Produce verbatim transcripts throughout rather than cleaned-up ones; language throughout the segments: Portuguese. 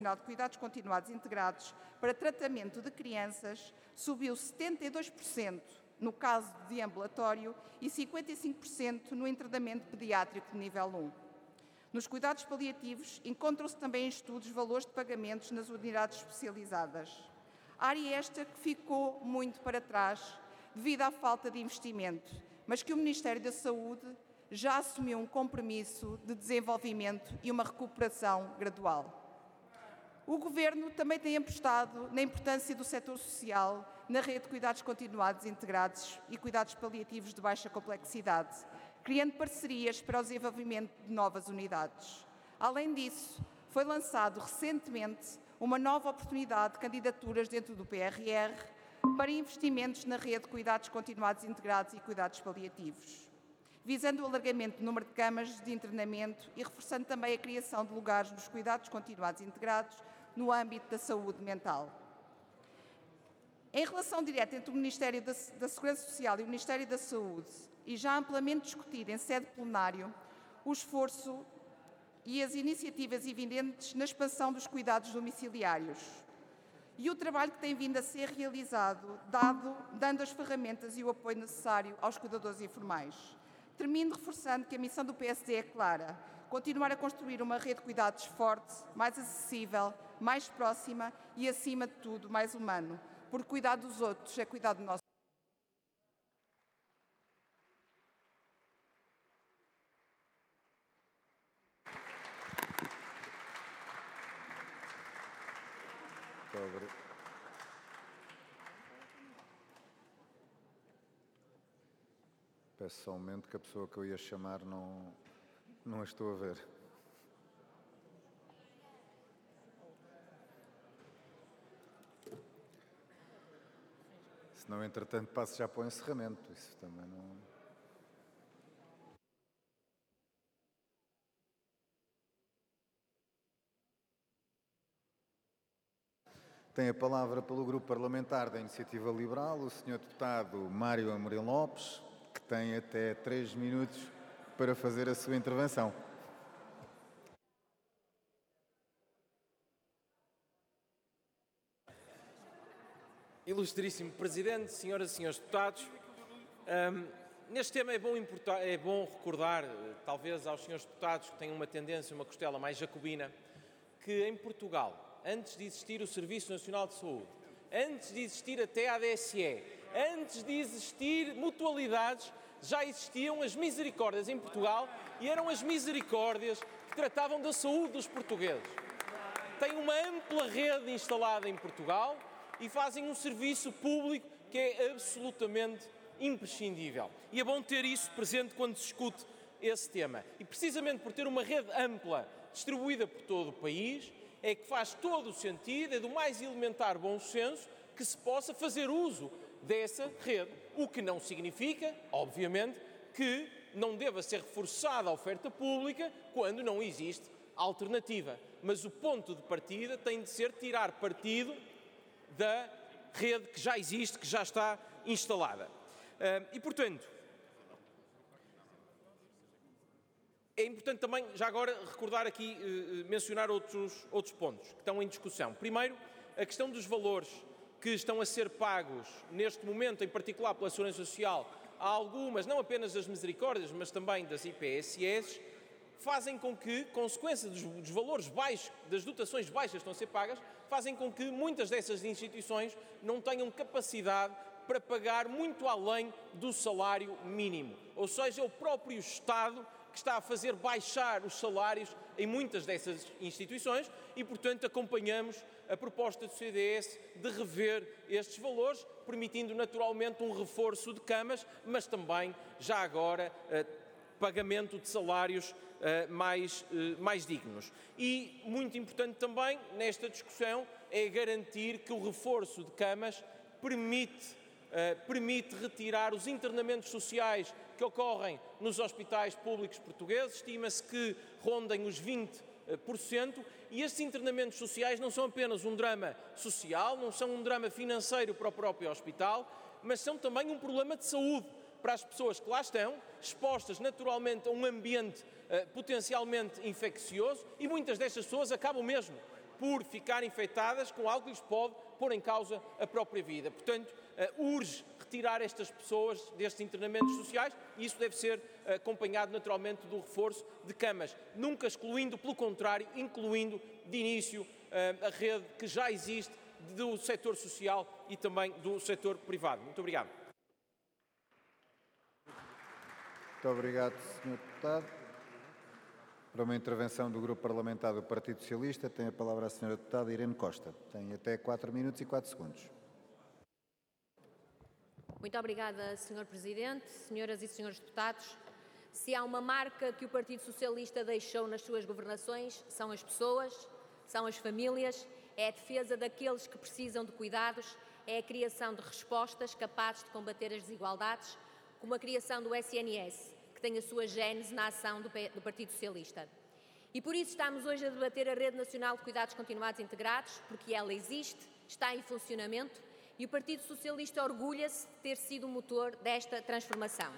de Cuidados Continuados Integrados para tratamento de crianças subiu setenta e dois por cento no caso de ambulatório e cinquenta e cinco por cento no internamento pediátrico de nível um. Nos cuidados paliativos, encontram-se também em estudos valores de pagamentos nas unidades especializadas. Área esta que ficou muito para trás devido à falta de investimento, mas que o Ministério da Saúde já assumiu um compromisso de desenvolvimento e uma recuperação gradual. O Governo também tem apostado na importância do setor social na rede de cuidados continuados integrados e cuidados paliativos de baixa complexidade, criando parcerias para o desenvolvimento de novas unidades. Além disso, foi lançado recentemente uma nova oportunidade de candidaturas dentro do P R R para investimentos na rede de cuidados continuados integrados e cuidados paliativos, visando o alargamento do número de camas de internamento e reforçando também a criação de lugares nos cuidados continuados integrados no âmbito da saúde mental. Em relação direta entre o Ministério da Segurança Social e o Ministério da Saúde, e já amplamente discutido em sede plenário, o esforço e as iniciativas evidentes na expansão dos cuidados domiciliários e o trabalho que tem vindo a ser realizado, dado, dando as ferramentas e o apoio necessário aos cuidadores informais. Termino reforçando que a missão do P S D é clara: continuar a construir uma rede de cuidados forte, mais acessível, mais próxima e, acima de tudo, mais humano, porque cuidar dos outros é cuidar do nosso. Peço só um momento que a pessoa que eu ia chamar não, não a estou a ver. Senão, entretanto, passo já para o encerramento. Isso também não... Tem a palavra pelo Grupo Parlamentar da Iniciativa Liberal o senhor Deputado Mário Amorim Lopes, que tem até três minutos para fazer a sua intervenção. Ilustríssimo Presidente, senhoras e senhores deputados, um, neste tema é bom, importar, é bom recordar, talvez aos senhores deputados que têm uma tendência, uma costela mais jacobina, que em Portugal, antes de existir o Serviço Nacional de Saúde, antes de existir até a A D S E, antes de existir mutualidades, já existiam as misericórdias em Portugal e eram as misericórdias que tratavam da saúde dos portugueses. Tem uma ampla rede instalada em Portugal e fazem um serviço público que é absolutamente imprescindível. E é bom ter isso presente quando se discute esse tema. E precisamente por ter uma rede ampla, distribuída por todo o país, é que faz todo o sentido, é do mais elementar bom senso, que se possa fazer uso dessa rede. O que não significa, obviamente, que não deva ser reforçada a oferta pública quando não existe alternativa. Mas o ponto de partida tem de ser tirar partido da rede que já existe, que já está instalada. E, portanto, é importante também, já agora, recordar aqui, mencionar outros, outros pontos que estão em discussão. Primeiro, a questão dos valores que estão a ser pagos neste momento, em particular pela Segurança Social, a algumas, não apenas das misericórdias, mas também das I P S S, fazem com que, consequência dos, dos valores baixos, das dotações baixas que estão a ser pagas, fazem com que muitas dessas instituições não tenham capacidade para pagar muito além do salário mínimo. Ou seja, é o próprio Estado que está a fazer baixar os salários em muitas dessas instituições e, portanto, acompanhamos a proposta do C D S de rever estes valores, permitindo naturalmente um reforço de camas, mas também, já agora, pagamento de salários mais, mais dignos. E, muito importante também, nesta discussão, é garantir que o reforço de camas permite Uh, permite retirar os internamentos sociais que ocorrem nos hospitais públicos portugueses, estima-se que rondem os vinte por cento, e estes internamentos sociais não são apenas um drama social, não são um drama financeiro para o próprio hospital, mas são também um problema de saúde para as pessoas que lá estão, expostas naturalmente a um ambiente uh, potencialmente infeccioso, e muitas destas pessoas acabam mesmo por ficar infectadas com algo que lhes pode pôr em causa a própria vida. Portanto, urge retirar estas pessoas destes internamentos sociais e isso deve ser acompanhado naturalmente do reforço de camas, nunca excluindo, pelo contrário, incluindo de início a rede que já existe do setor social e também do setor privado. Muito obrigado. Muito obrigado, senhor Deputado. Para uma intervenção do Grupo Parlamentar do Partido Socialista, tem a palavra a senhora Deputada Irene Costa. Tem até quatro minutos e quatro segundos. Muito obrigada, senhor Presidente, senhoras e senhores deputados. Se há uma marca que o Partido Socialista deixou nas suas governações, são as pessoas, são as famílias, é a defesa daqueles que precisam de cuidados, é a criação de respostas capazes de combater as desigualdades, como a criação do S N S, que tem a sua gênese na ação do, do Partido Socialista. E por isso estamos hoje a debater a Rede Nacional de Cuidados Continuados Integrados, porque ela existe, está em funcionamento, e o Partido Socialista orgulha-se de ter sido o motor desta transformação.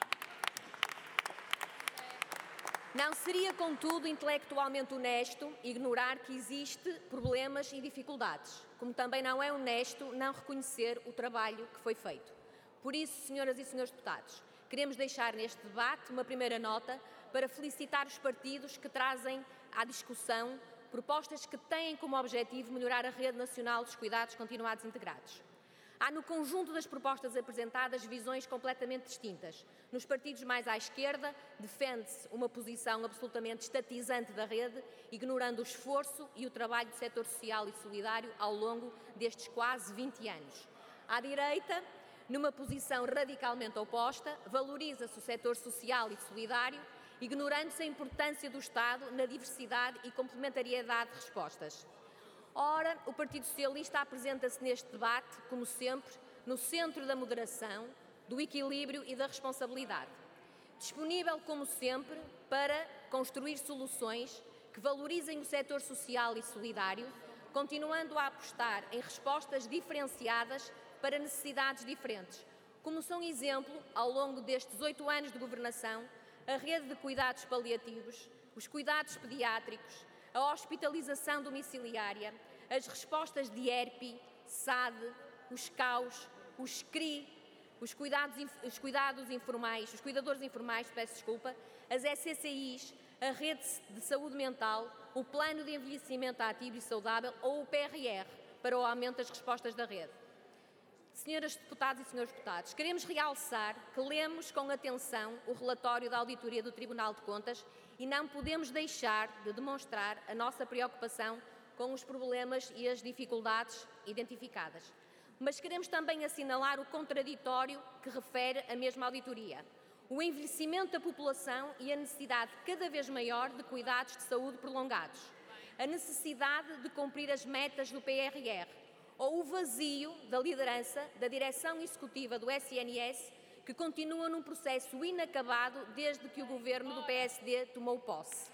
Não seria, contudo, intelectualmente honesto ignorar que existem problemas e dificuldades, como também não é honesto não reconhecer o trabalho que foi feito. Por isso, senhoras e senhores deputados, queremos deixar neste debate uma primeira nota para felicitar os partidos que trazem à discussão propostas que têm como objetivo melhorar a Rede Nacional dos Cuidados Continuados Integrados. Há no conjunto das propostas apresentadas visões completamente distintas. Nos partidos mais à esquerda, defende-se uma posição absolutamente estatizante da rede, ignorando o esforço e o trabalho do setor social e solidário ao longo destes quase vinte anos. À direita, numa posição radicalmente oposta, valoriza-se o setor social e solidário, ignorando-se a importância do Estado na diversidade e complementariedade de respostas. Ora, o Partido Socialista apresenta-se neste debate, como sempre, no centro da moderação, do equilíbrio e da responsabilidade. Disponível, como sempre, para construir soluções que valorizem o setor social e solidário, continuando a apostar em respostas diferenciadas para necessidades diferentes, como são exemplo, ao longo destes oito anos de governação, a rede de cuidados paliativos, os cuidados pediátricos, a hospitalização domiciliária, as respostas de E R P I, S A D, os C A Us, os C R I, os cuidados, os cuidados informais, os cuidadores informais, peço desculpa, as S C C Is, a rede de saúde mental, o plano de envelhecimento ativo e saudável ou o P R R, para o aumento das respostas da rede. Senhoras deputadas e senhores deputados, queremos realçar que lemos com atenção o relatório da Auditoria do Tribunal de Contas e não podemos deixar de demonstrar a nossa preocupação com os problemas e as dificuldades identificadas. Mas queremos também assinalar o contraditório que refere a mesma auditoria. O envelhecimento da população e a necessidade cada vez maior de cuidados de saúde prolongados. A necessidade de cumprir as metas do P R R. Ou o vazio da liderança da direção executiva do S N S, que continua num processo inacabado desde que o governo do P S D tomou posse.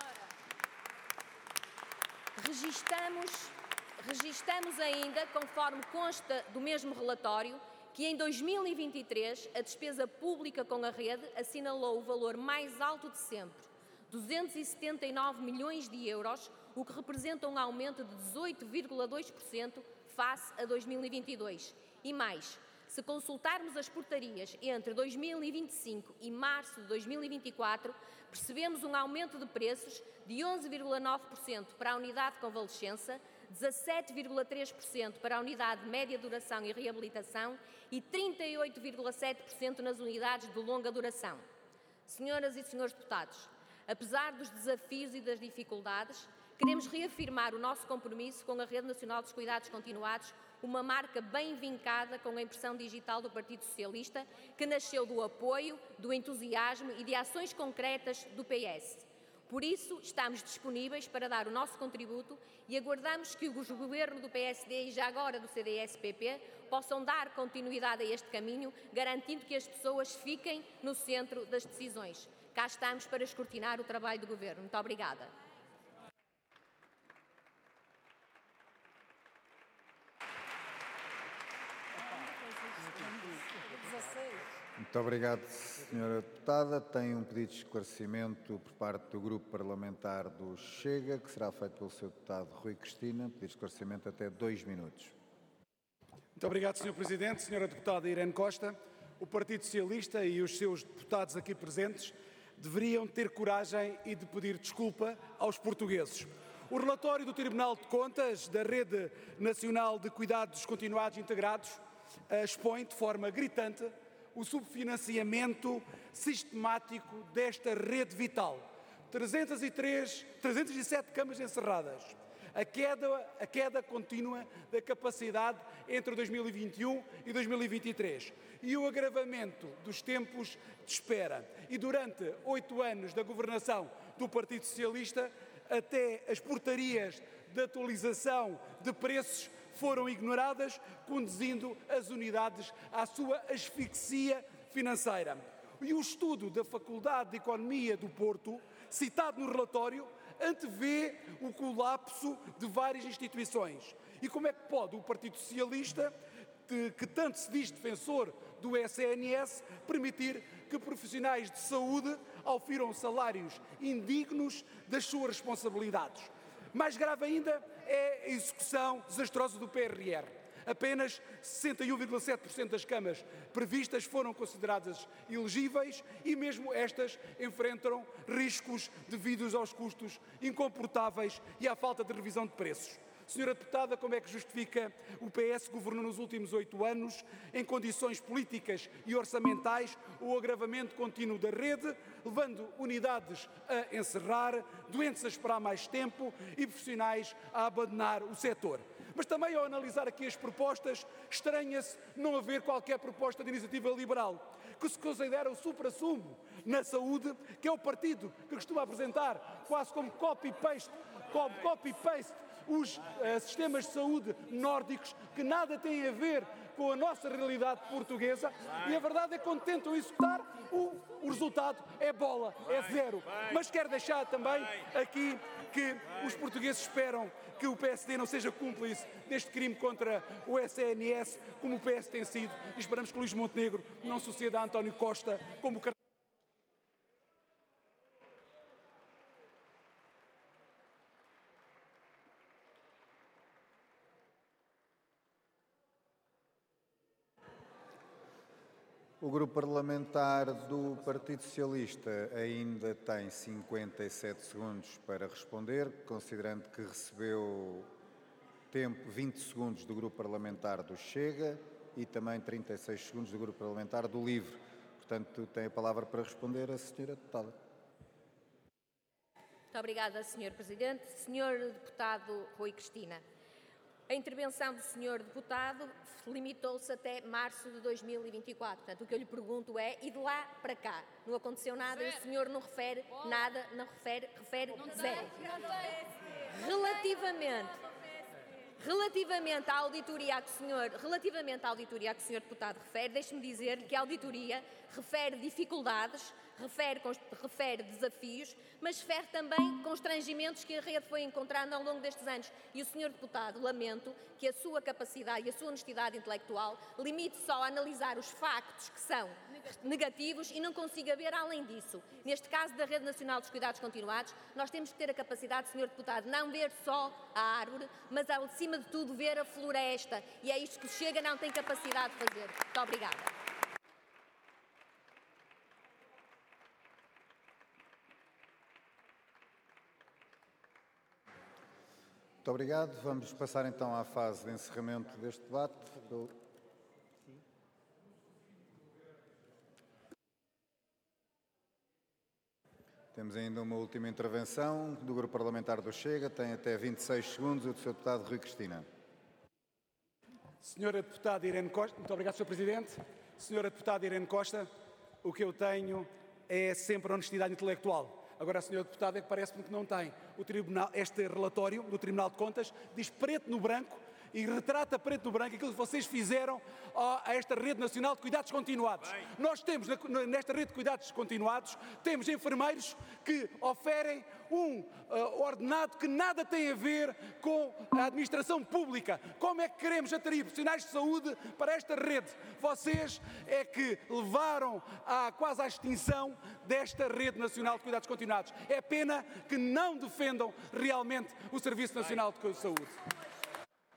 Registamos, registamos ainda, conforme consta do mesmo relatório, que em dois mil e vinte e três a despesa pública com a rede assinalou o valor mais alto de sempre, duzentos e setenta e nove milhões de euros, o que representa um aumento de dezoito vírgula dois por cento face a dois mil e vinte e dois. E mais, se consultarmos as portarias entre dois mil e vinte e cinco e março de dois mil e vinte e quatro, percebemos um aumento de preços de onze vírgula nove por cento para a unidade de convalescença, dezassete vírgula três por cento para a unidade de média duração e reabilitação e trinta e oito vírgula sete por cento nas unidades de longa duração. Senhoras e senhores deputados, apesar dos desafios e das dificuldades, queremos reafirmar o nosso compromisso com a Rede Nacional dos Cuidados Continuados, uma marca bem vincada com a impressão digital do Partido Socialista, que nasceu do apoio, do entusiasmo e de ações concretas do P S. Por isso, estamos disponíveis para dar o nosso contributo e aguardamos que o governo do P S D e já agora do C D S P P possam dar continuidade a este caminho, garantindo que as pessoas fiquem no centro das decisões. Cá estamos para escrutinar o trabalho do governo. Muito obrigada. Muito Muito obrigado, senhora Deputada. Tem um pedido de esclarecimento por parte do Grupo Parlamentar do Chega, que será feito pelo senhor Deputado Rui Cristina. Pedido de esclarecimento até dois minutos. Muito obrigado, senhor Presidente. Senhora Deputada Irene Costa, o Partido Socialista e os seus deputados aqui presentes deveriam ter coragem e de pedir desculpa aos portugueses. O relatório do Tribunal de Contas da Rede Nacional de Cuidados Continuados Integrados expõe de forma gritante o subfinanciamento sistemático desta rede vital. trezentas e três, trezentas e sete camas encerradas. A queda, a queda contínua da capacidade entre dois mil e vinte e um e dois mil e vinte e três. E o agravamento dos tempos de espera. E durante oito anos da governação do Partido Socialista, até as portarias de atualização de preços foram ignoradas, conduzindo as unidades à sua asfixia financeira. E o estudo da Faculdade de Economia do Porto, citado no relatório, antevê o colapso de várias instituições. E como é que pode o Partido Socialista, de, que tanto se diz defensor do S N S, permitir que profissionais de saúde aufiram salários indignos das suas responsabilidades? Mais grave ainda é a execução desastrosa do P R R. Apenas sessenta e um vírgula sete por cento das camas previstas foram consideradas elegíveis e mesmo estas enfrentam riscos devidos aos custos incomportáveis e à falta de revisão de preços. Senhora Deputada, como é que justifica o P S governou nos últimos oito anos, em condições políticas e orçamentais, o agravamento contínuo da rede, levando unidades a encerrar, doentes a esperar mais tempo e profissionais a abandonar o setor? Mas também, ao analisar aqui as propostas, estranha-se não haver qualquer proposta de iniciativa liberal, que se considera o supra-sumo na saúde, que é o partido que costuma apresentar quase como copy-paste, como copy-paste os uh, sistemas de saúde nórdicos, que nada têm a ver com a nossa realidade portuguesa, e a verdade é que quando tentam executar, o, o resultado é bola, é zero. Mas quero deixar também aqui que os portugueses esperam que o P S D não seja cúmplice deste crime contra o S N S, como o P S tem sido, e esperamos que Luís Montenegro não suceda a António Costa como O Grupo Parlamentar do Partido Socialista ainda tem cinquenta e sete segundos para responder, considerando que recebeu tempo vinte segundos do Grupo Parlamentar do Chega e também trinta e seis segundos do Grupo Parlamentar do LIVRE. Portanto, tem a palavra para responder a senhora Deputada. Muito obrigada, senhor Presidente. senhor Deputado Rui Cristina, a intervenção do senhor Deputado limitou-se até março de dois mil e vinte e quatro. Portanto, o que eu lhe pergunto é, e de lá para cá? Não aconteceu nada e o senhor não refere nada, não refere, refere zero. Relativamente, relativamente à auditoria a que o senhor, relativamente à auditoria a que o senhor Deputado refere, deixe-me dizer que a auditoria refere dificuldades, refere, refere desafios, mas refere também constrangimentos que a rede foi encontrando ao longo destes anos. E o senhor Deputado, lamento que a sua capacidade e a sua honestidade intelectual limite só a analisar os factos que são negativos e não consiga ver além disso. Neste caso da Rede Nacional dos Cuidados Continuados, nós temos que ter a capacidade, senhor Deputado, não ver só a árvore, mas acima de tudo ver a floresta. E é isto que o Chega não tem capacidade de fazer. Muito obrigada. Muito obrigado. Vamos passar então à fase de encerramento deste debate. Temos ainda uma última intervenção do Grupo Parlamentar do Chega. Tem até vinte e seis segundos o do senhor Deputado Rui Cristina. Senhora Deputada Irene Costa, muito obrigado, senhor Presidente. Senhora Deputada Irene Costa, o que eu tenho é sempre a honestidade intelectual. Agora, a senhora Deputada é que parece-me que não tem. O tribunal, este relatório do Tribunal de Contas diz preto no branco e retrata preto no branco aquilo que vocês fizeram a esta Rede Nacional de Cuidados Continuados. Bem. Nós temos, nesta Rede de Cuidados Continuados, temos enfermeiros que oferem um uh, ordenado que nada tem a ver com a administração pública. Como é que queremos atrair profissionais de saúde para esta rede? Vocês é que levaram a, quase à extinção desta Rede Nacional de Cuidados Continuados. É pena que não defendam realmente o Serviço Nacional de Saúde.